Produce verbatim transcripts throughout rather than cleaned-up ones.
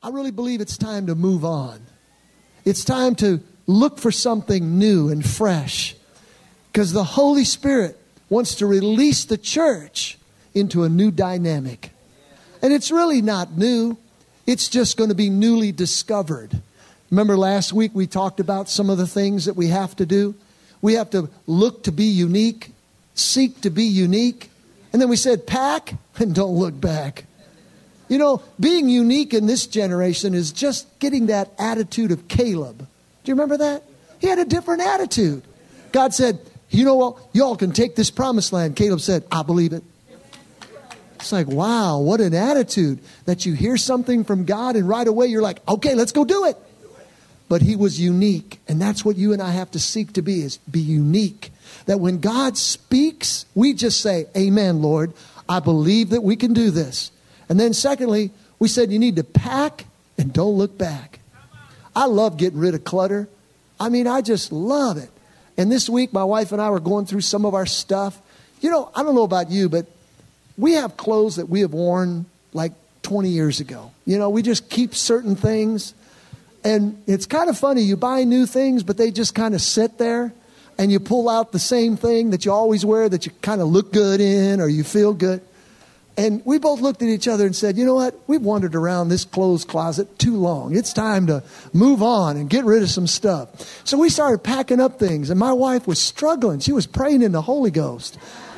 I really believe it's time to move on. It's time to look for something new and fresh. Because the Holy Spirit wants to release the church into a new dynamic. And it's really not new. It's just going to be newly discovered. Remember last week we talked about some of the things that we have to do? We have to look to be unique, seek to be unique. And then we said pack and don't look back. You know, being unique in this generation is just getting that attitude of Caleb. Do you remember that? He had a different attitude. God said, you know what? Y'all can take this promised land. Caleb said, I believe it. It's like, wow, what an attitude that you hear something from God and right away you're like, okay, let's go do it. But he was unique. And that's what you and I have to seek to be, is be unique. That when God speaks, we just say, amen, Lord. I believe that we can do this. And then secondly, we said you need to pack and don't look back. I love getting rid of clutter. I mean, I just love it. And this week, my wife and I were going through some of our stuff. You know, I don't know about you, but we have clothes that we have worn like twenty years ago. You know, we just keep certain things. And it's kind of funny. You buy new things, but they just kind of sit there. And you pull out the same thing that you always wear that you kind of look good in or you feel good. And we both looked at each other and said, you know what? We've wandered around this clothes closet too long. It's time to move on and get rid of some stuff. So we started packing up things. And my wife was struggling. She was praying in the Holy Ghost.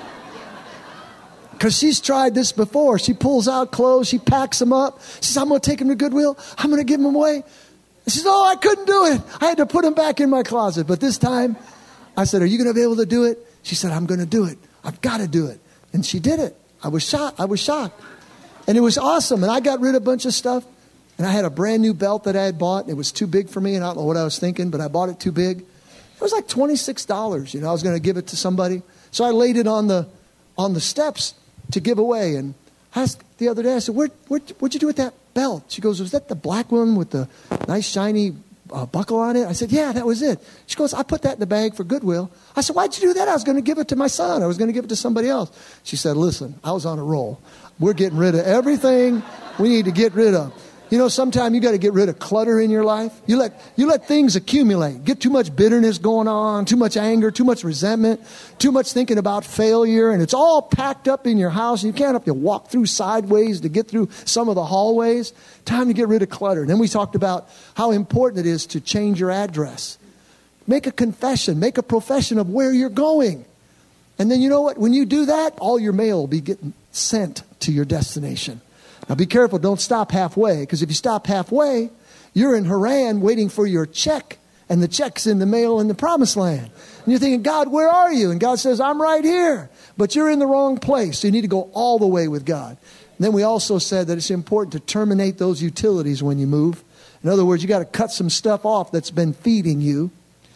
Because she's tried this before. She pulls out clothes. She packs them up. She says, I'm going to take them to Goodwill. I'm going to give them away. She says, oh, I couldn't do it. I had to put them back in my closet. But this time, I said, are you going to be able to do it? She said, I'm going to do it. I've got to do it. And she did it. I was shocked. I was shocked. And it was awesome. And I got rid of a bunch of stuff. And I had a brand new belt that I had bought. And it was too big for me. And I don't know what I was thinking, but I bought it too big. It was like twenty-six dollars. You know, I was going to give it to somebody. So I laid it on the on the steps to give away. And I asked the other day, I said, where, where, what'd you do with that belt? She goes, was that the black one with the nice shiny uh, buckle on it? I said, yeah, that was it. She goes, I put that in the bag for Goodwill. I said, why'd you do that? I was going to give it to my son. I was going to give it to somebody else. She said, listen, I was on a roll. We're getting rid of everything we need to get rid of. You know, sometimes you got to get rid of clutter in your life. You let you let things accumulate. Get too much bitterness going on, too much anger, too much resentment, too much thinking about failure, and it's all packed up in your house. You can't have to walk through sideways to get through some of the hallways. Time to get rid of clutter. And then we talked about how important it is to change your address. Make a confession. Make a profession of where you're going. And then you know what? When you do that, all your mail will be getting sent to your destination. Now be careful, don't stop halfway, because if you stop halfway, you're in Haran waiting for your check, and the check's in the mail in the promised land. And you're thinking, God, where are you? And God says, I'm right here. But you're in the wrong place, so you need to go all the way with God. And then we also said that it's important to terminate those utilities when you move. In other words, you got to cut some stuff off that's been feeding you.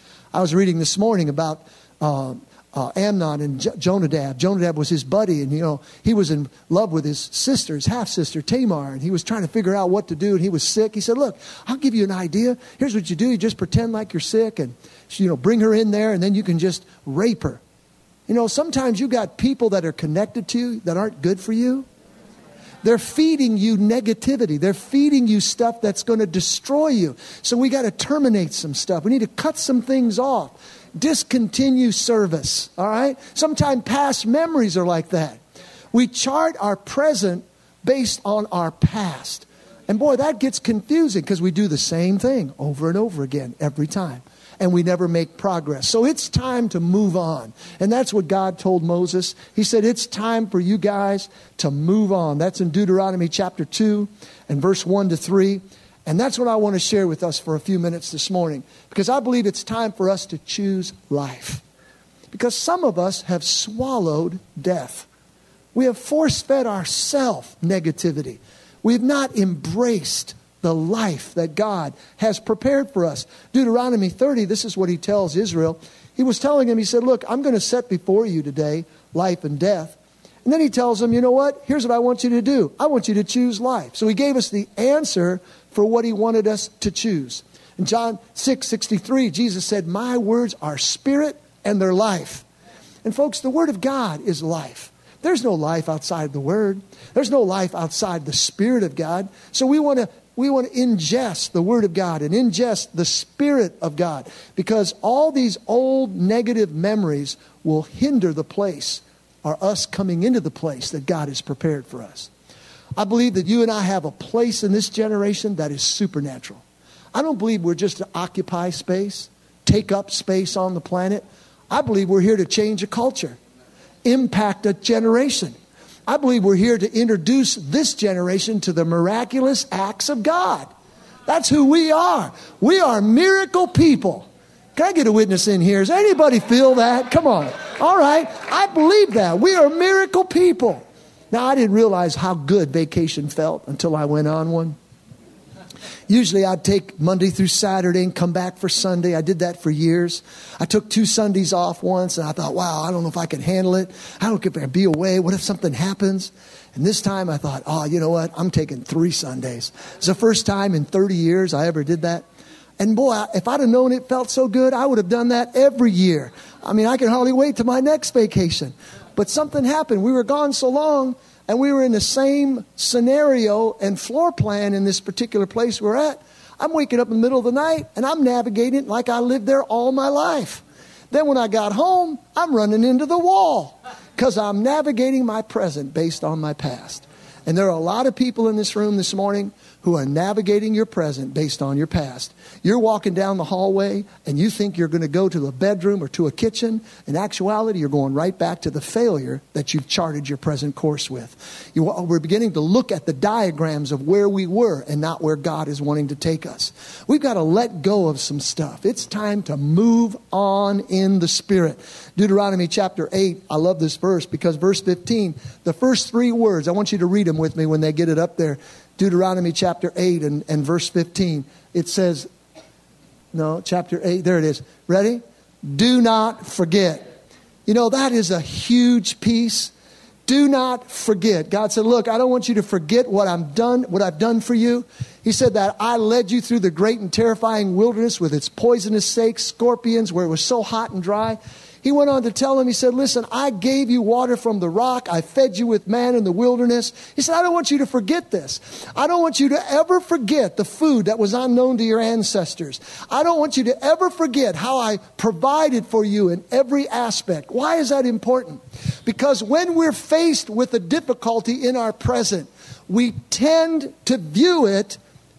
I was reading this morning about uh, Uh, Amnon and Jo- Jonadab. Jonadab was his buddy, and you know he was in love with his sister, his half sister Tamar, and he was trying to figure out what to do. And he was sick. He said, "Look, I'll give you an idea. Here's what you do: you just pretend like you're sick, and you know bring her in there, and then you can just rape her." You know, sometimes you got people that are connected to you that aren't good for you. They're feeding you negativity. They're feeding you stuff that's going to destroy you. So we got to terminate some stuff. We need to cut some things off. Discontinue service. All right. Sometimes past memories are like that. We chart our present based on our past. And boy, that gets confusing because we do the same thing over and over again every time. And we never make progress. So it's time to move on. And that's what God told Moses. He said, it's time for you guys to move on. That's in Deuteronomy chapter two and verse one to three. And that's what I want to share with us for a few minutes this morning. Because I believe it's time for us to choose life. Because some of us have swallowed death. We have force-fed ourselves negativity. We have not embraced the life that God has prepared for us. Deuteronomy thirty, this is what he tells Israel. He was telling him, he said, look, I'm going to set before you today life and death. And then he tells them, you know what? Here's what I want you to do. I want you to choose life. So he gave us the answer for what he wanted us to choose. In John six sixty-three, Jesus said, my words are spirit and they're life. And folks, the word of God is life. There's no life outside the Word. There's no life outside the Spirit of God. So we want to we want to ingest the Word of God and ingest the Spirit of God, because all these old negative memories will hinder the place, or us coming into the place that God has prepared for us. I believe that you and I have a place in this generation that is supernatural. I don't believe we're just to occupy space, take up space on the planet. I believe we're here to change a culture, impact a generation. I believe we're here to introduce this generation to the miraculous acts of God. That's who we are. We are miracle people. Can I get a witness in here? Does anybody feel that? Come on. All right. I believe that. We are miracle people. Now, I didn't realize how good vacation felt until I went on one. Usually I'd take Monday through Saturday and come back for Sunday. I did that for years. I took two Sundays off once, and I thought, wow, I don't know if I can handle it. I don't know if I can be away. What if something happens? And this time I thought, oh, you know what? I'm taking three Sundays. It's the first time in thirty years I ever did that. And boy, if I'd have known it felt so good, I would have done that every year. I mean, I can hardly wait till my next vacation. But something happened. We were gone so long, and we were in the same scenario and floor plan in this particular place we're at. I'm waking up in the middle of the night, and I'm navigating it like I lived there all my life. Then when I got home, I'm running into the wall because I'm navigating my present based on my past. And there are a lot of people in this room this morning who are navigating your present based on your past. You're walking down the hallway and you think you're going to go to the bedroom or to a kitchen. In actuality, you're going right back to the failure that you've charted your present course with. You, we're beginning to look at the diagrams of where we were and not where God is wanting to take us. We've got to let go of some stuff. It's time to move on in the Spirit. Deuteronomy chapter eight, I love this verse because verse fifteen, the first three words, I want you to read them with me when they get it up there. Deuteronomy chapter eight and, and verse fifteen. It says, no, chapter eight, there it is. Ready? Do not forget. You know, that is a huge piece. Do not forget. God said, look, I don't want you to forget what I'm done, what I've done for you. He said that I led you through the great and terrifying wilderness with its poisonous snakes, scorpions, where it was so hot and dry. He went on to tell him, he said, listen, I gave you water from the rock. I fed you with manna in the wilderness. He said, I don't want you to forget this. I don't want you to ever forget the food that was unknown to your ancestors. I don't want you to ever forget how I provided for you in every aspect. Why is that important? Because when we're faced with a difficulty in our present, we tend to view it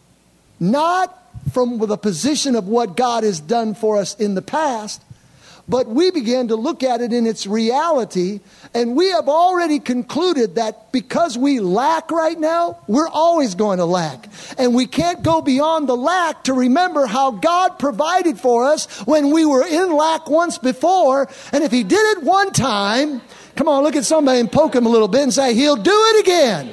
not from the position of what God has done for us in the past, but we began to look at it in its reality, and we have already concluded that because we lack right now, we're always going to lack. And we can't go beyond the lack to remember how God provided for us when we were in lack once before. And if He did it one time, come on, look at somebody and poke him a little bit and say, He'll do it again.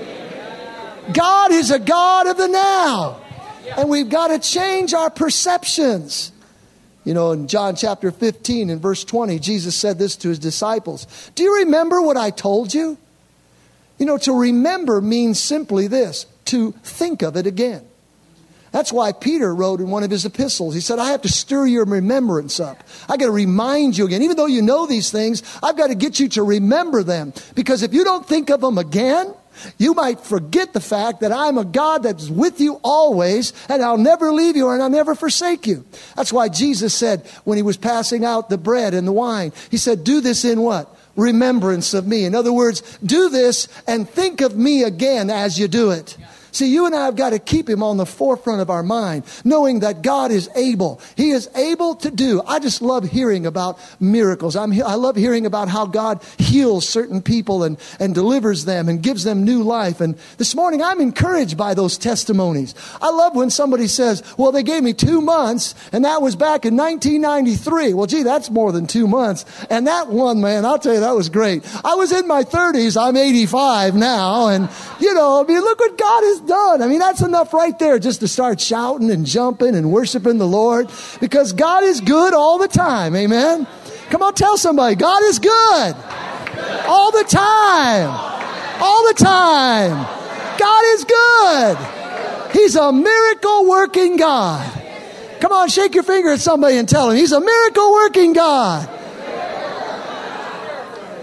God is a God of the now. And we've got to change our perceptions. You know, in John chapter fifteen and verse twenty, Jesus said this to His disciples. Do you remember what I told you? You know, to remember means simply this, to think of it again. That's why Peter wrote in one of his epistles, he said, I have to stir your remembrance up. I got to remind you again. Even though you know these things, I've got to get you to remember them. Because if you don't think of them again, you might forget the fact that I'm a God that's with you always, and I'll never leave you and I'll never forsake you. That's why Jesus said when He was passing out the bread and the wine, He said, do this in what? Remembrance of me. In other words, do this and think of me again as you do it. See, you and I have got to keep Him on the forefront of our mind, knowing that God is able. He is able to do. I just love hearing about miracles. I'm, I love hearing about how God heals certain people and, and delivers them and gives them new life. And this morning, I'm encouraged by those testimonies. I love when somebody says, well, they gave me two months, and that was back in nineteen ninety-three. Well, gee, that's more than two months. And that one, man, I'll tell you, that was great. I was in my thirties. I'm eighty-five now. And, you know, I mean, look what God has done. I mean, that's enough right there just to start shouting and jumping and worshiping the Lord, because God is good all the time. Amen. Come on, tell somebody, God is good all the time. All the time. God is good. He's a miracle working God. Come on, shake your finger at somebody and tell him He's a miracle working God.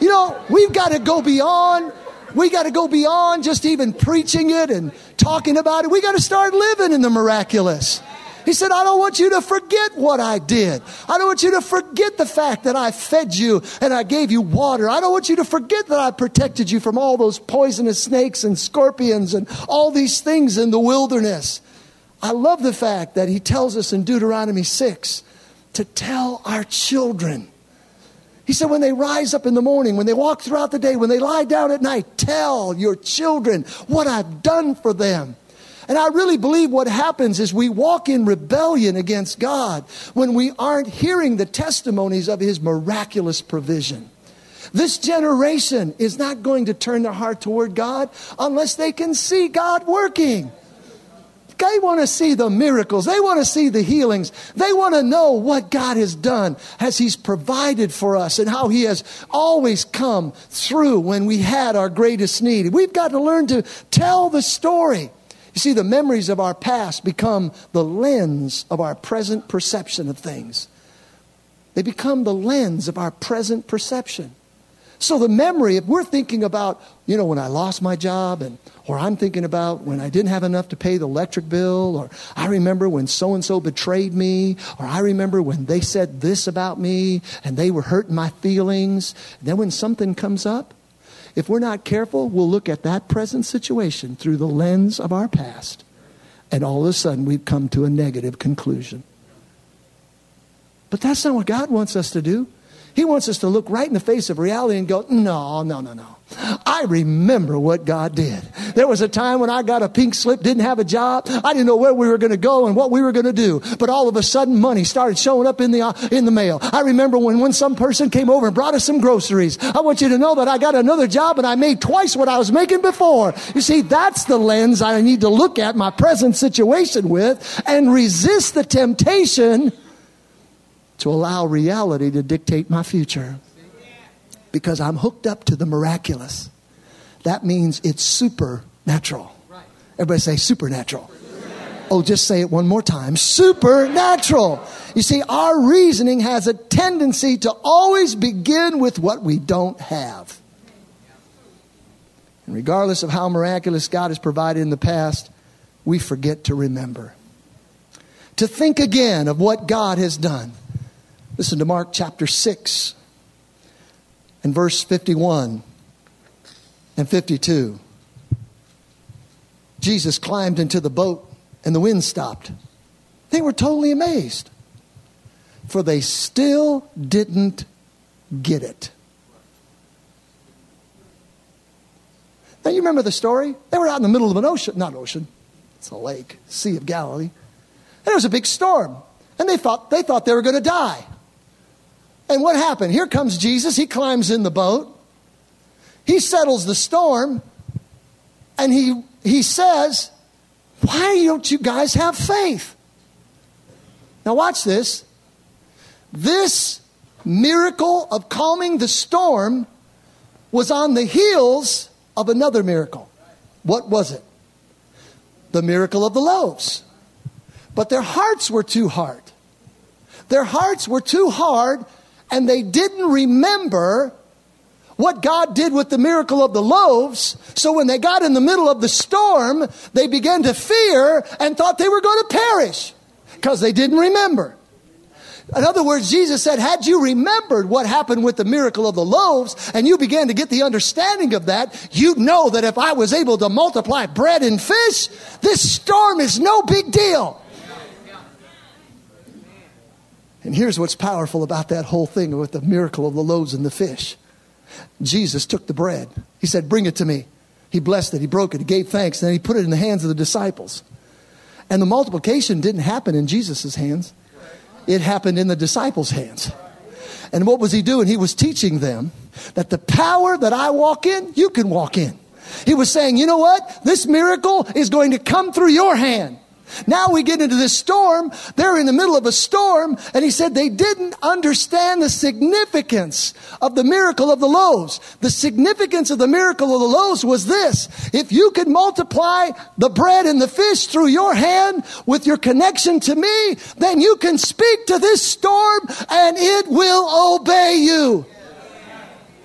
You know, we've got to go beyond. We got to go beyond just even preaching it and talking about it. We got to start living in the miraculous. He said, I don't want you to forget what I did. I don't want you to forget the fact that I fed you and I gave you water. I don't want you to forget that I protected you from all those poisonous snakes and scorpions and all these things in the wilderness. I love the fact that he tells us in Deuteronomy six to tell our children. He said, when they rise up in the morning, when they walk throughout the day, when they lie down at night, tell your children what I've done for them. And I really believe what happens is we walk in rebellion against God when we aren't hearing the testimonies of his miraculous provision. This generation is not going to turn their heart toward God unless they can see God working. They want to see the miracles. They want to see the healings. They want to know what God has done as he's provided for us and how he has always come through when we had our greatest need. We've got to learn to tell the story. You see, the memories of our past become the lens of our present perception of things. They become the lens of our present perception. So the memory, if we're thinking about, you know, when I lost my job, and or I'm thinking about when I didn't have enough to pay the electric bill, or I remember when so-and-so betrayed me, or I remember when they said this about me, and they were hurting my feelings. And then when something comes up, if we're not careful, we'll look at that present situation through the lens of our past. And all of a sudden, we've come to a negative conclusion. But that's not what God wants us to do. He wants us to look right in the face of reality and go, no, no, no, no. I remember what God did. There was a time when I got a pink slip, didn't have a job. I didn't know where we were going to go and what we were going to do. But all of a sudden, money started showing up in the uh, in the mail. I remember when, when some person came over and brought us some groceries. I want you to know that I got another job and I made twice what I was making before. You see, that's the lens I need to look at my present situation with and resist the temptation to allow reality to dictate my future. Because I'm hooked up to the miraculous. That means it's supernatural. Everybody say supernatural. Oh, just say it one more time. Supernatural. You see, our reasoning has a tendency to always begin with what we don't have. And regardless of how miraculous God has provided in the past, we forget to remember. To think again of what God has done. Listen to Mark chapter six and verse fifty-one and fifty-two. Jesus climbed into the boat and the wind stopped. They were totally amazed, for they still didn't get it. Now you remember the story? They were out in the middle of an ocean, not ocean, it's a lake, Sea of Galilee. And there was a big storm, and they thought they thought they were going to die. And what happened? Here comes Jesus. He climbs in the boat. He settles the storm. And he, he says, why don't you guys have faith? Now watch this. This miracle of calming the storm was on the heels of another miracle. What was it? The miracle of the loaves. But their hearts were too hard. Their hearts were too hard. And they didn't remember what God did with the miracle of the loaves. So when they got in the middle of the storm, they began to fear and thought they were going to perish because they didn't remember. In other words, Jesus said, had you remembered what happened with the miracle of the loaves and you began to get the understanding of that, you'd know that if I was able to multiply bread and fish, this storm is no big deal. And here's what's powerful about that whole thing with the miracle of the loaves and the fish. Jesus took the bread. He said, bring it to me. He blessed it. He broke it. He gave thanks. And then he put it in the hands of the disciples. And the multiplication didn't happen in Jesus' hands. It happened in the disciples' hands. And what was he doing? He was teaching them that the power that I walk in, you can walk in. He was saying, you know what? This miracle is going to come through your hand. Now we get into this storm. They're in the middle of a storm. And he said they didn't understand the significance of the miracle of the loaves. The significance of the miracle of the loaves was this. If you could multiply the bread and the fish through your hand with your connection to me, then you can speak to this storm and it will obey you.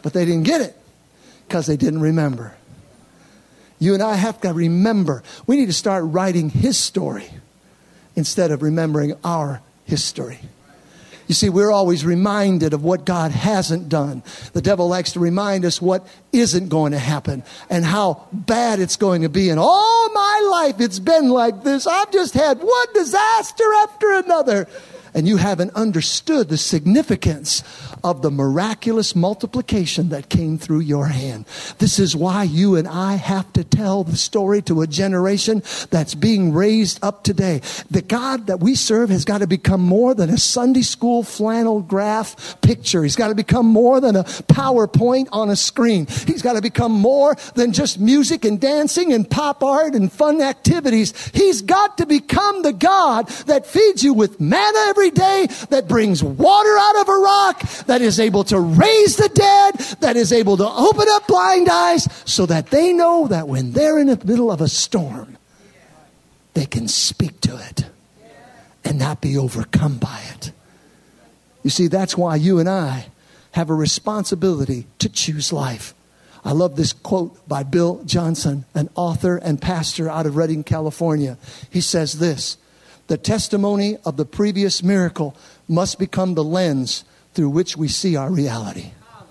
But they didn't get it because they didn't remember. You and I have to remember. We need to start writing his story instead of remembering our history. You see, we're always reminded of what God hasn't done. The devil likes to remind us what isn't going to happen and how bad it's going to be. And all my life it's been like this. I've just had one disaster after another. And you haven't understood the significance of the miraculous multiplication that came through your hand. This is why you and I have to tell the story to a generation that's being raised up today. The God that we serve has got to become more than a Sunday school flannel graph picture. He's got to become more than a PowerPoint on a screen. He's got to become more than just music and dancing and pop art and fun activities. He's got to become the God that feeds you with manna every day, that brings water out of a rock, that is able to raise the dead, that is able to open up blind eyes so that they know that when they're in the middle of a storm, they can speak to it and not be overcome by it. You see, that's why you and I have a responsibility to choose life. I love this quote by Bill Johnson, an author and pastor out of Redding, California. He says this: the testimony of the previous miracle must become the lens through which we see our reality.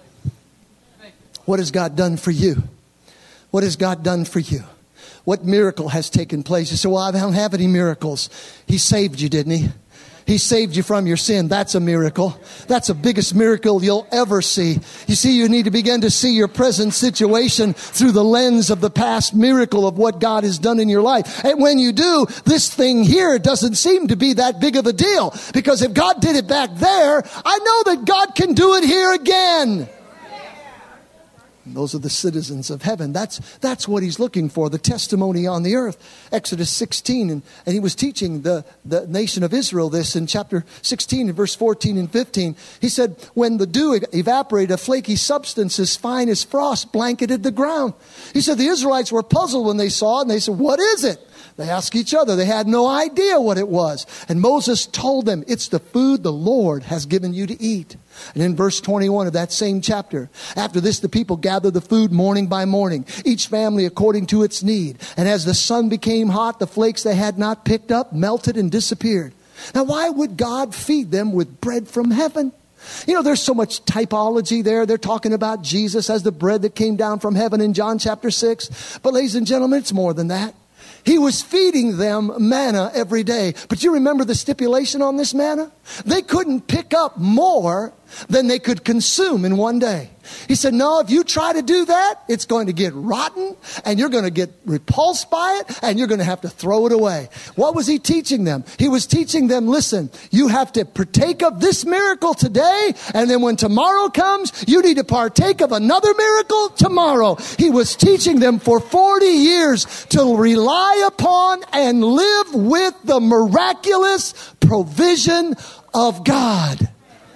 What has God done for you? What has God done for you? What miracle has taken place? You say, well, I don't have any miracles. He saved you, didn't he? He saved you from your sin. That's a miracle. That's the biggest miracle you'll ever see. You see, you need to begin to see your present situation through the lens of the past miracle of what God has done in your life. And when you do, this thing here doesn't seem to be that big of a deal. Because if God did it back there, I know that God can do it here again. And those are the citizens of heaven. That's that's what he's looking for, the testimony on the earth. Exodus sixteen, and, and he was teaching the, the nation of Israel this in chapter sixteen, and verse fourteen and fifteen. He said, when the dew evaporated, a flaky substance as fine as frost blanketed the ground. He said the Israelites were puzzled when they saw it, and they said, what is it? They asked each other. They had no idea what it was. And Moses told them, it's the food the Lord has given you to eat. And in verse twenty-one of that same chapter, after this, the people gathered the food morning by morning, each family according to its need. And as the sun became hot, the flakes they had not picked up melted and disappeared. Now, why would God feed them with bread from heaven? You know, there's so much typology there. They're talking about Jesus as the bread that came down from heaven in John chapter six. But ladies and gentlemen, it's more than that. He was feeding them manna every day. But you remember the stipulation on this manna? They couldn't pick up more than they could consume in one day. He said, no, if you try to do that, it's going to get rotten and you're going to get repulsed by it and you're going to have to throw it away. What was he teaching them? He was teaching them, listen, you have to partake of this miracle today, and then when tomorrow comes, you need to partake of another miracle tomorrow. He was teaching them for forty years to rely upon and live with the miraculous provision of God.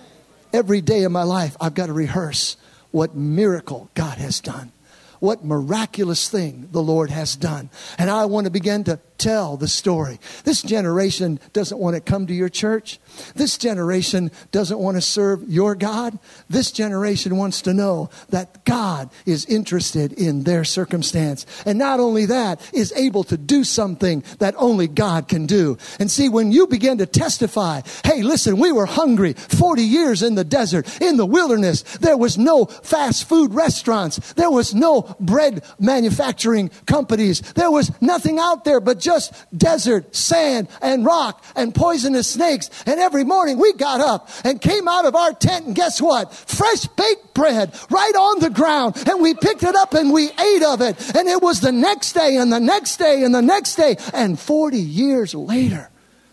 Every day of my life, I've got to rehearse what miracle God has done. What miraculous thing the Lord has done. And I want to begin to tell the story. This generation doesn't want to come to your church. This generation doesn't want to serve your God. This generation wants to know that God is interested in their circumstance. And not only that, is able to do something that only God can do. And see, when you begin to testify, hey, listen, we were hungry forty years in the desert, in the wilderness. There was no fast food restaurants. There was no bread manufacturing companies. There was nothing out there but just just desert, sand, and rock, and poisonous snakes. And every morning we got up and came out of our tent, and guess what? Fresh baked bread right on the ground. And we picked it up and we ate of it. And it was the next day and the next day and the next day. And forty years later,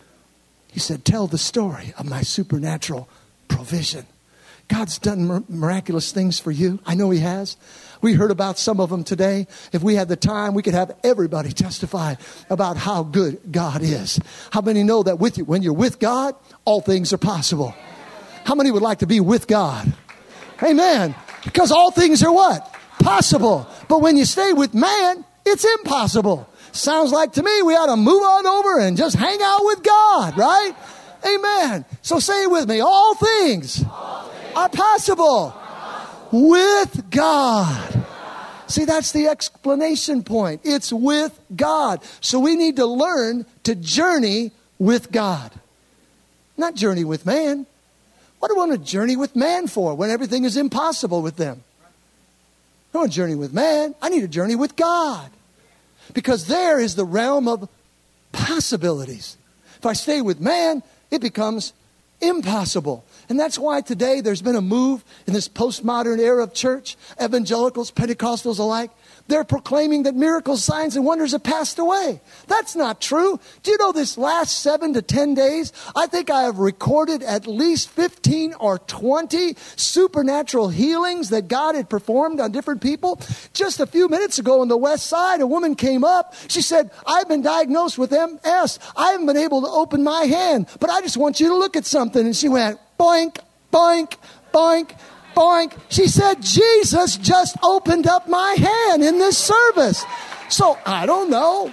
he said, tell the story of my supernatural provision. God's done miraculous things for you. I know he has. We heard about some of them today. If we had the time, we could have everybody testify about how good God is. How many know that with you, when you're with God, all things are possible? How many would like to be with God? Amen. Because all things are what? Possible. But when you stay with man, it's impossible. Sounds like to me we ought to move on over and just hang out with God, right? Amen. So say it with me. All things, all things are possible, possible With God. See, that's the explanation point. It's with God. So we need to learn to journey with God. Not journey with man. What do I want to journey with man for when everything is impossible with them? I don't want to journey with man. I need to journey with God. Because there is the realm of possibilities. If I stay with man, it becomes impossible. And that's why today there's been a move in this postmodern era of church, evangelicals, Pentecostals alike. They're proclaiming that miracles, signs, and wonders have passed away. That's not true. Do you know this last seven to ten days, I think I have recorded at least fifteen or twenty supernatural healings that God had performed on different people. Just a few minutes ago on the west side, a woman came up. She said, I've been diagnosed with M S. I haven't been able to open my hand, but I just want you to look at something. And she went, boink, boink, boink. Boink. She said, Jesus just opened up my hand in this service. So I don't know.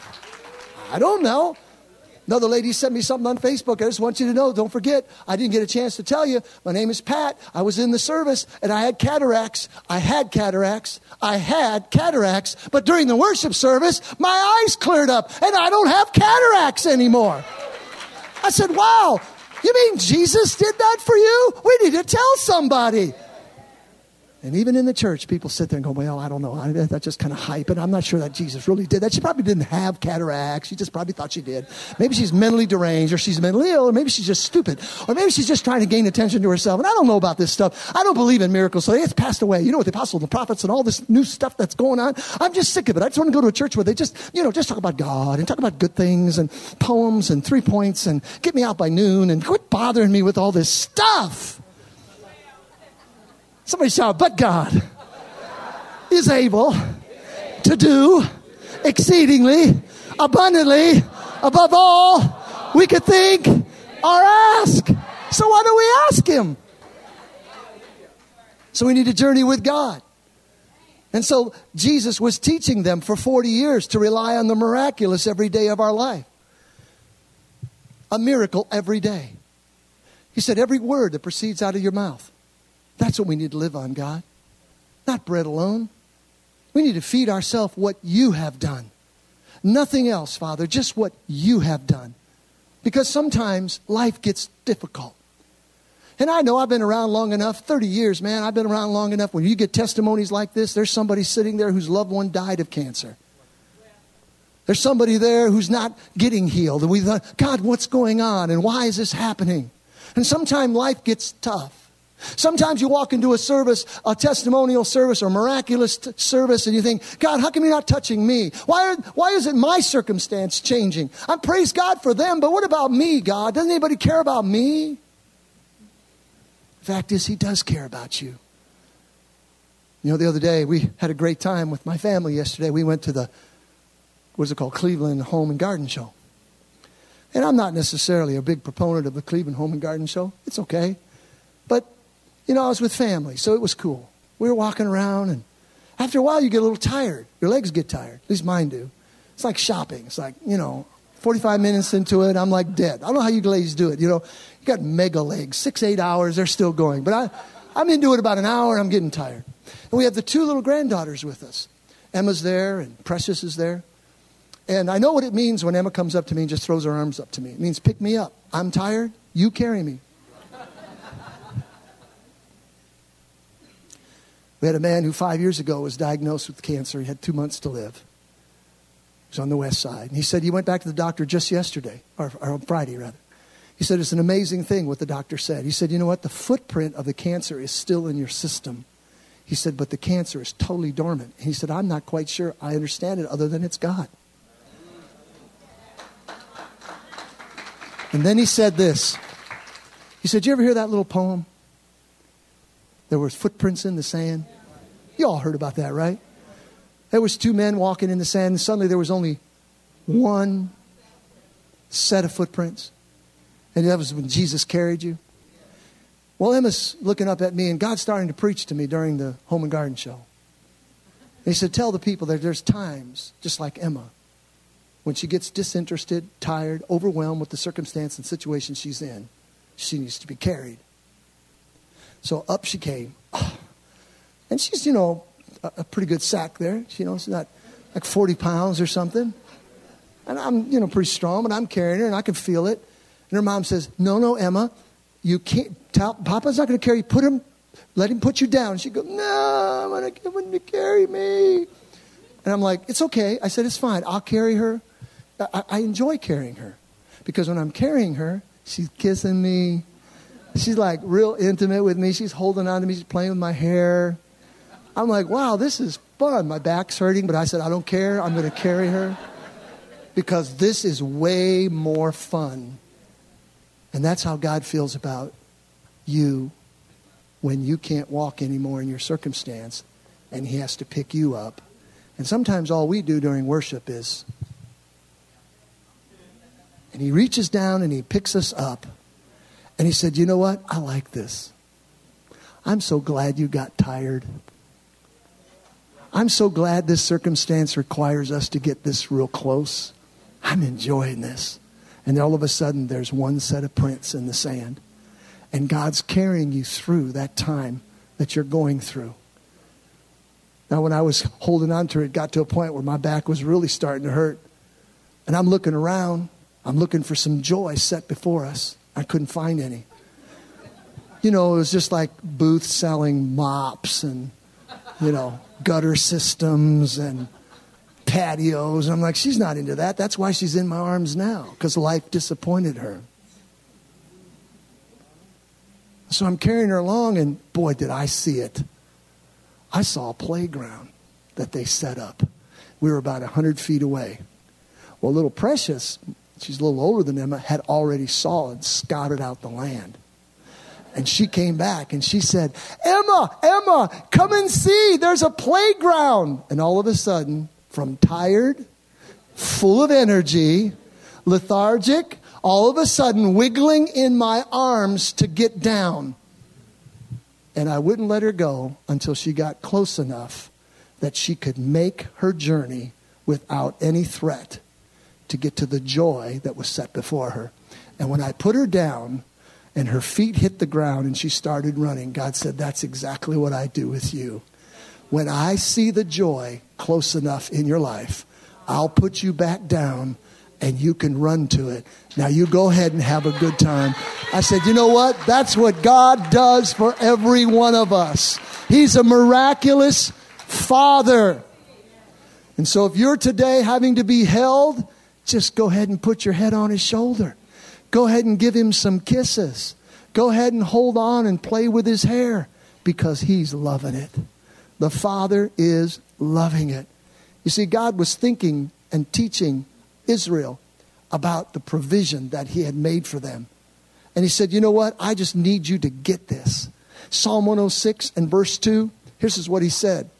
I don't know. Another lady sent me something on Facebook. I just want you to know, don't forget, I didn't get a chance to tell you. My name is Pat. I was in the service and I had cataracts. I had cataracts. I had cataracts. But during the worship service, my eyes cleared up and I don't have cataracts anymore. I said, wow. You mean Jesus did that for you? We need to tell somebody. And even in the church, people sit there and go, well, I don't know. I, that's just kind of hype. And I'm not sure that Jesus really did that. She probably didn't have cataracts. She just probably thought she did. Maybe she's mentally deranged, or she's mentally ill, or maybe she's just stupid. Or maybe she's just trying to gain attention to herself. And I don't know about this stuff. I don't believe in miracles. So it's passed away. You know, with the apostles and the prophets and all this new stuff that's going on. I'm just sick of it. I just want to go to a church where they just, you know, just talk about God and talk about good things and poems and three points and get me out by noon and quit bothering me with all this stuff. Somebody shout, but God is able to do exceedingly, abundantly, above all we could think or ask. So why don't we ask him? So we need to journey with God. And so Jesus was teaching them for forty years to rely on the miraculous every day of our life. A miracle every day. He said, every word that proceeds out of your mouth. That's what we need to live on, God. Not bread alone. We need to feed ourselves what you have done. Nothing else, Father, just what you have done. Because sometimes life gets difficult. And I know I've been around long enough, thirty years, man. I've been around long enough. When you get testimonies like this, there's somebody sitting there whose loved one died of cancer. There's somebody there who's not getting healed. And we thought, God, what's going on? And why is this happening? And sometimes life gets tough. Sometimes you walk into a service, a testimonial service or miraculous t- service, and you think, God, how come you're not touching me? Why, are, why isn't my circumstance changing? I praise God for them, but what about me, God? Doesn't anybody care about me? The fact is, he does care about you. You know, the other day, we had a great time with my family yesterday. We went to the, what's it called, Cleveland Home and Garden Show. And I'm not necessarily a big proponent of the Cleveland Home and Garden Show. It's okay. But you know, I was with family, so it was cool. We were walking around, and after a while, you get a little tired. Your legs get tired. At least mine do. It's like shopping. It's like, you know, forty-five minutes into it, I'm like dead. I don't know how you ladies do it. You know, you got mega legs. Six, eight hours, they're still going. But I, I'm into it about an hour, and I'm getting tired. And we have the two little granddaughters with us. Emma's there, and Precious is there. And I know what it means when Emma comes up to me and just throws her arms up to me. It means pick me up. I'm tired. You carry me. We had a man who five years ago was diagnosed with cancer. He had two months to live. He was on the west side. And he said he went back to the doctor just yesterday, or, or on Friday rather. He said it's an amazing thing what the doctor said. He said, you know what? The footprint of the cancer is still in your system. He said, but the cancer is totally dormant. And he said, I'm not quite sure I understand it other than it's God. And then he said this. He said, you ever hear that little poem? There was footprints in the sand. You all heard about that, right? There was two men walking in the sand, and suddenly there was only one set of footprints. And that was when Jesus carried you. Well, Emma's looking up at me, and God's starting to preach to me during the Home and Garden Show. And he said, tell the people that there's times, just like Emma, when she gets disinterested, tired, overwhelmed with the circumstance and situation she's in, she needs to be carried. So up she came. Oh, And she's, you know, a, a pretty good sack there. She, you know, she's not like forty pounds or something. And I'm, you know, pretty strong, but I'm carrying her and I can feel it. And her mom says, no, no, Emma, you can't, tell, Papa's not going to carry you. Put him, let him put you down. And she goes, no, I'm going to get him to carry me. And I'm like, it's okay. I said, it's fine. I'll carry her. I, I enjoy carrying her. Because when I'm carrying her, she's kissing me. She's like real intimate with me. She's holding on to me. She's playing with my hair. I'm like, wow, this is fun. My back's hurting, but I said, I don't care. I'm going to carry her. Because this is way more fun. And that's how God feels about you when you can't walk anymore in your circumstance and he has to pick you up. And sometimes all we do during worship is, and he reaches down and he picks us up. And he said, you know what? I like this. I'm so glad you got tired. I'm so glad this circumstance requires us to get this real close. I'm enjoying this. And all of a sudden, there's one set of prints in the sand. And God's carrying you through that time that you're going through. Now, when I was holding on to it, it got to a point where my back was really starting to hurt. And I'm looking around. I'm looking for some joy set before us. I couldn't find any. You know, it was just like booths selling mops and, you know, gutter systems and patios. And I'm like, she's not into that. That's why she's in my arms now, because life disappointed her. So I'm carrying her along, and boy, did I see it. I saw a playground that they set up. We were about one hundred feet away. Well, little Precious, she's a little older than Emma, had already saw and scouted out the land. And she came back and she said, Emma, Emma, come and see. There's a playground. And all of a sudden, from tired, full of energy, lethargic, all of a sudden wiggling in my arms to get down. And I wouldn't let her go until she got close enough that she could make her journey without any threat to get to the joy that was set before her. And when I put her down and her feet hit the ground and she started running, God said, that's exactly what I do with you. When I see the joy close enough in your life, I'll put you back down and you can run to it. Now you go ahead and have a good time. I said, you know what? That's what God does for every one of us. He's a miraculous Father. And so if you're today having to be held, just go ahead and put your head on his shoulder. Go ahead and give him some kisses. Go ahead and hold on and play with his hair because he's loving it. The Father is loving it. You see, God was thinking and teaching Israel about the provision that he had made for them. And he said, you know what? I just need you to get this. Psalm one oh six and verse two, here's what he said.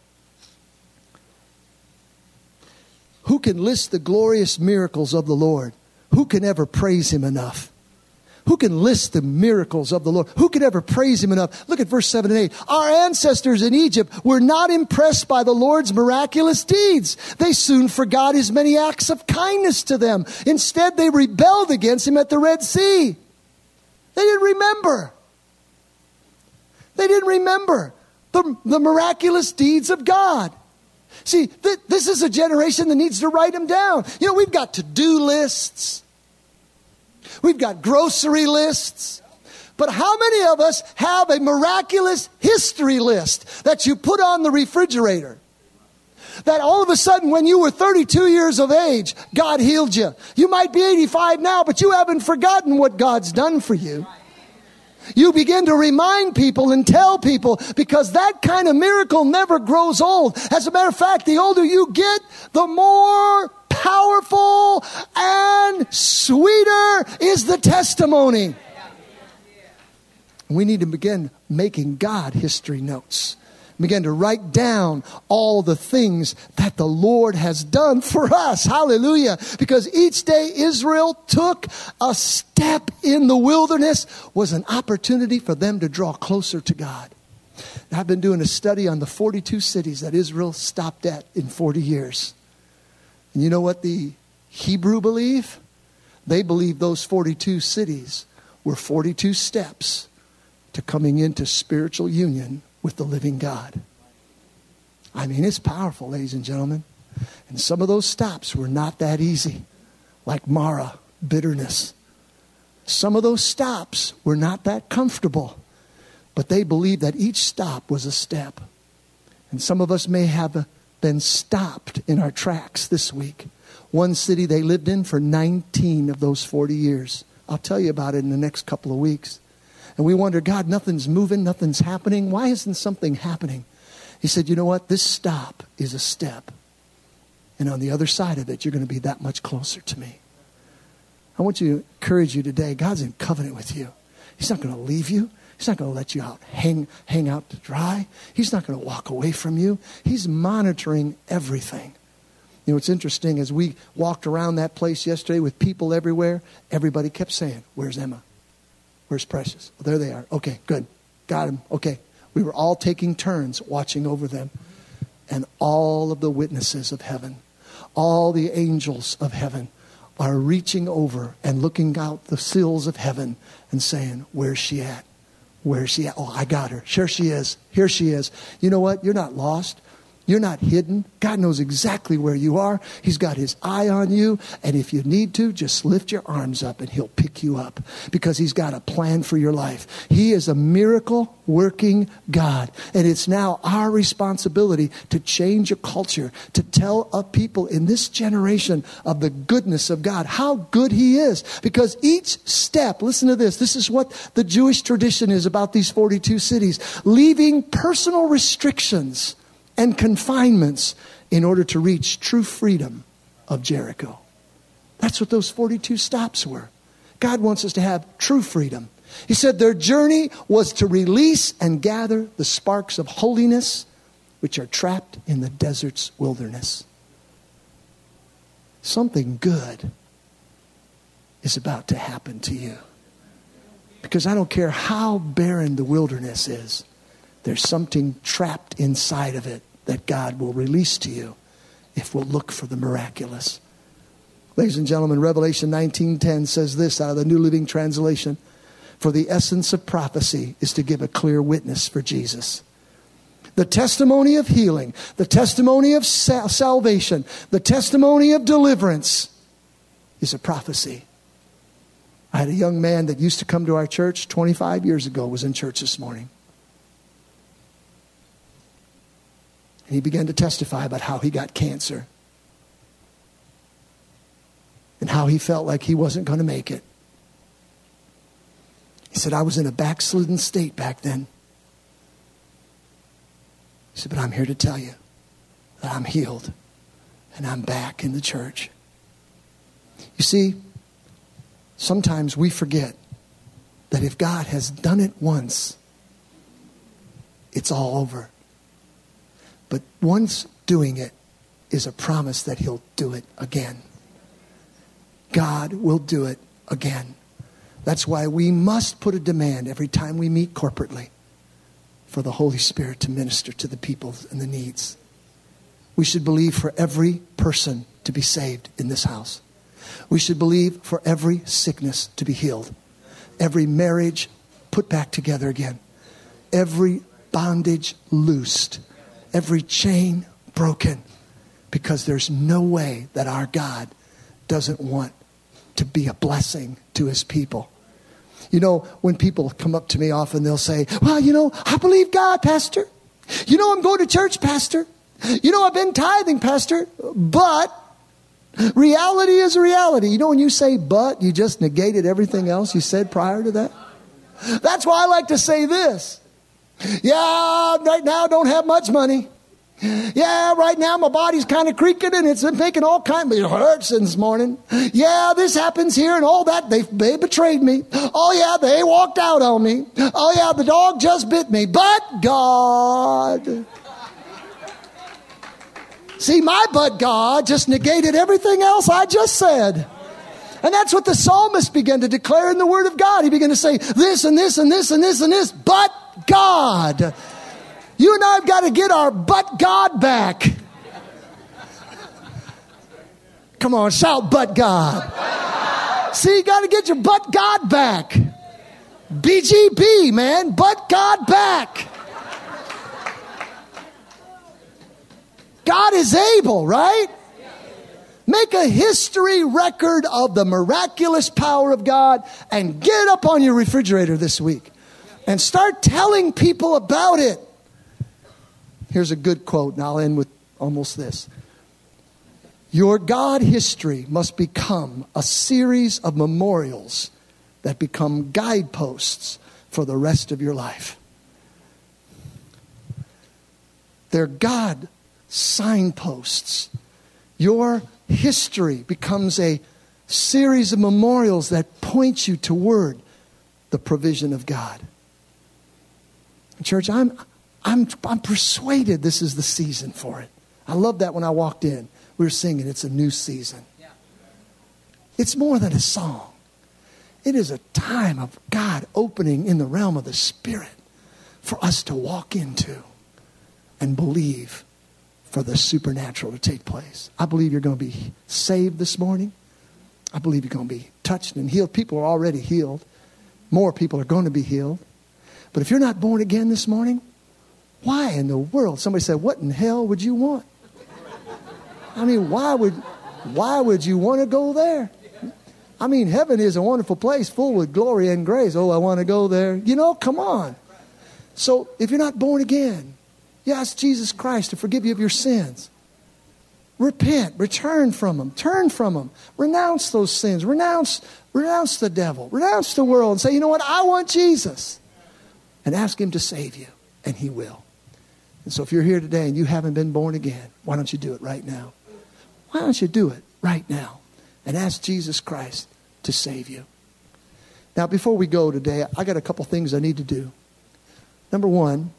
Who can list the glorious miracles of the Lord? Who can ever praise him enough? Who can list the miracles of the Lord? Who can ever praise him enough? Look at verse seven and eight. Our ancestors in Egypt were not impressed by the Lord's miraculous deeds. They soon forgot his many acts of kindness to them. Instead, they rebelled against him at the Red Sea. They didn't remember. They didn't remember the, the miraculous deeds of God. See, th- this is a generation that needs to write them down. You know, we've got to-do lists. We've got grocery lists. But how many of us have a miraculous history list that you put on the refrigerator? That all of a sudden when you were thirty-two years of age, God healed you. You might be eighty-five now, but you haven't forgotten what God's done for you. You begin to remind people and tell people because that kind of miracle never grows old. As a matter of fact, the older you get, the more powerful and sweeter is the testimony. We need to begin making God history notes. Begin to write down all the things that the Lord has done for us. Hallelujah. Because each day Israel took a step in the wilderness was an opportunity for them to draw closer to God. I've been doing a study on the forty-two cities that Israel stopped at in forty years. And you know what the Hebrew believe? They believe those forty-two cities were forty-two steps to coming into spiritual union with the living God. I mean, it's powerful, ladies and gentlemen. And some of those stops were not that easy, like Mara, bitterness. Some of those stops were not that comfortable, but they believed that each stop was a step. And some of us may have been stopped in our tracks this week. One city they lived in for nineteen of those forty years. I'll tell you about it in the next couple of weeks. And we wonder, God, nothing's moving, nothing's happening. Why isn't something happening? He said, you know what? This stop is a step. And on the other side of it, you're going to be that much closer to me. I want to encourage you today. God's in covenant with you. He's not going to leave you. He's not going to let you out hang, hang out to dry. He's not going to walk away from you. He's monitoring everything. You know, it's interesting. As we walked around that place yesterday with people everywhere, everybody kept saying, where's Emma? Where's Precious? Well, there they are. Okay, good. Got him. Okay. We were all taking turns watching over them. And all of the witnesses of heaven, all the angels of heaven are reaching over and looking out the sills of heaven and saying, where's she at? Where's she at? Oh, I got her. Here she is. Here she is. You know what? You're not lost. You're not hidden. God knows exactly where you are. He's got his eye on you. And if you need to, just lift your arms up and he'll pick you up because he's got a plan for your life. He is a miracle working God. And it's now our responsibility to change a culture, to tell a people in this generation of the goodness of God, how good he is. Because each step, listen to this, this is what the Jewish tradition is about these forty-two cities, leaving personal restrictions and confinements in order to reach true freedom of Jericho. That's what those forty-two stops were. God wants us to have true freedom. He said their journey was to release and gather the sparks of holiness which are trapped in the desert's wilderness. Something good is about to happen to you. Because I don't care how barren the wilderness is, there's something trapped inside of it that God will release to you if we'll look for the miraculous. Ladies and gentlemen, Revelation nineteen ten says this out of the New Living Translation. For the essence of prophecy is to give a clear witness for Jesus. The testimony of healing, the testimony of sal- salvation, the testimony of deliverance is a prophecy. I had a young man that used to come to our church twenty-five years ago, was in church this morning. And he began to testify about how he got cancer. And how he felt like he wasn't going to make it. He said, I was in a backslidden state back then. He said, but I'm here to tell you that I'm healed. And I'm back in the church. You see, sometimes we forget that if God has done it once, it's all over. But once doing it is a promise that he'll do it again. God will do it again. That's why we must put a demand every time we meet corporately for the Holy Spirit to minister to the people and the needs. We should believe for every person to be saved in this house. We should believe for every sickness to be healed. Every marriage put back together again. Every bondage loosed. Every chain broken. Because there's no way that our God doesn't want to be a blessing to his people. You know, when people come up to me often, they'll say, well, you know, I believe God, Pastor. You know, I'm going to church, Pastor. You know, I've been tithing, Pastor. But reality is reality. You know, when you say but, you just negated everything else you said prior to that. That's why I like to say this. Yeah, right now I don't have much money. Yeah, right now my body's kind of creaking and it's making all kinds, it hurts this morning. Yeah, this happens here and all that. They, they betrayed me. Oh yeah, they walked out on me. Oh yeah, the dog just bit me. But God. See, my but God just negated everything else I just said. And that's what the psalmist began to declare in the Word of God. He began to say this and this and this and this and this, but God. You and I have got to get our but God back. Come on, shout, but God. See, you got to get your but God back. B G B, man, but God back. God is able, right? Make a history record of the miraculous power of God and get it up on your refrigerator this week and start telling people about it. Here's a good quote, and I'll end with almost this. Your God history must become a series of memorials that become guideposts for the rest of your life. They're God signposts. Your history becomes a series of memorials that point you toward the provision of God. Church, I'm, I'm, I'm persuaded this is the season for it. I love that when I walked in. We were singing, it's a new season. It's more than a song. It is a time of God opening in the realm of the Spirit for us to walk into and believe for the supernatural to take place. I believe you're going to be saved this morning. I believe you're going to be touched and healed. People are already healed. More people are going to be healed. But if you're not born again this morning, why in the world? Somebody said, what in hell would you want? I mean, why would, why would you want to go there? I mean, heaven is a wonderful place full with glory and grace. Oh, I want to go there. You know, come on. So if you're not born again, you ask Jesus Christ to forgive you of your sins. Repent, return from them, turn from them, renounce those sins, renounce, renounce the devil, renounce the world and say, you know what, I want Jesus. And ask him to save you, and he will. And so if you're here today and you haven't been born again, why don't you do it right now? Why don't you do it right now and ask Jesus Christ to save you? Now, before we go today, I got a couple things I need to do. Number one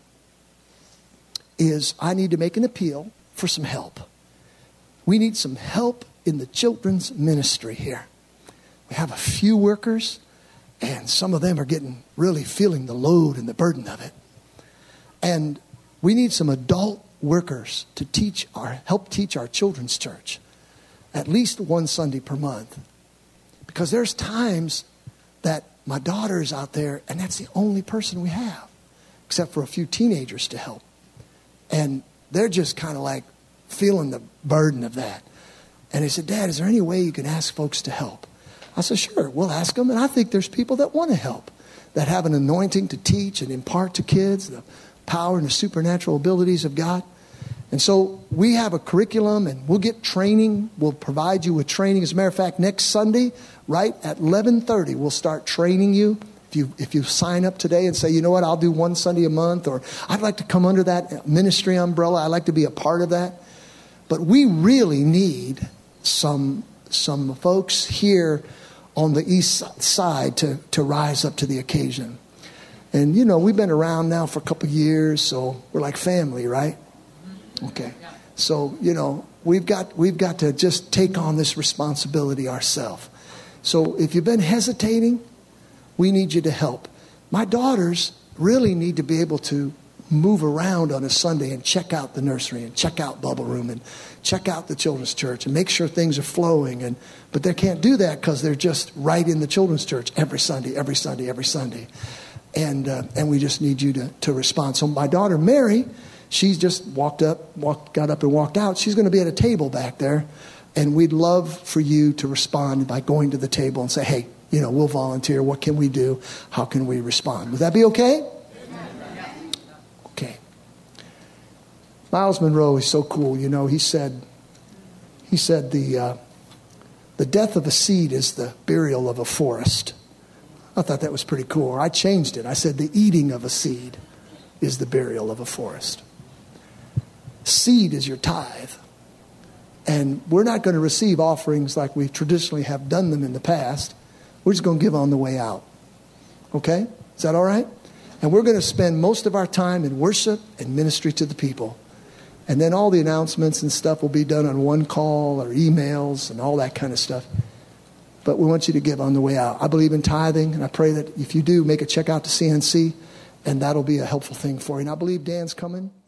is I need to make an appeal for some help. We need some help in the children's ministry here. We have a few workers, and some of them are getting really feeling the load and the burden of it. And we need some adult workers to teach our help teach our children's church at least one Sunday per month. Because there's times that my daughter is out there, and that's the only person we have, except for a few teenagers to help. And they're just kind of like feeling the burden of that. And they said, Dad, is there any way you can ask folks to help? I said, sure, we'll ask them. And I think there's people that want to help, that have an anointing to teach and impart to kids the power and the supernatural abilities of God. And so we have a curriculum, and we'll get training. We'll provide you with training. As a matter of fact, next Sunday, right at eleven thirty, we'll start training you. If you if you sign up today and say, you know what, I'll do one Sunday a month, or I'd like to come under that ministry umbrella. I'd like to be a part of that. But we really need some some folks here on the east side to, to rise up to the occasion. And, you know, we've been around now for a couple of years, so we're like family, right? Okay. So, you know, we've got we've got to just take on this responsibility ourselves. So if you've been hesitating, we need you to help. My daughters really need to be able to move around on a Sunday and check out the nursery and check out Bubble Room and check out the children's church and make sure things are flowing. And but they can't do that because they're just right in the children's church every Sunday, every Sunday, every Sunday. And uh, and we just need you to, to respond. So my daughter, Mary, she's just walked up, walked, got up and walked out. She's going to be at a table back there. And we'd love for you to respond by going to the table and say, hey, you know, we'll volunteer. What can we do? How can we respond? Would that be okay? Okay. Miles Monroe is so cool. You know, he said, he said the, uh, the death of a seed is the burial of a forest. I thought that was pretty cool. I changed it. I said the eating of a seed is the burial of a forest. Seed is your tithe. And we're not going to receive offerings like we traditionally have done them in the past. We're just going to give on the way out. Okay? Is that all right? And we're going to spend most of our time in worship and ministry to the people. And then all the announcements and stuff will be done on one call or emails and all that kind of stuff. But we want you to give on the way out. I believe in tithing, and I pray that if you do, make a check out to C N C, and that'll be a helpful thing for you. And I believe Dan's coming.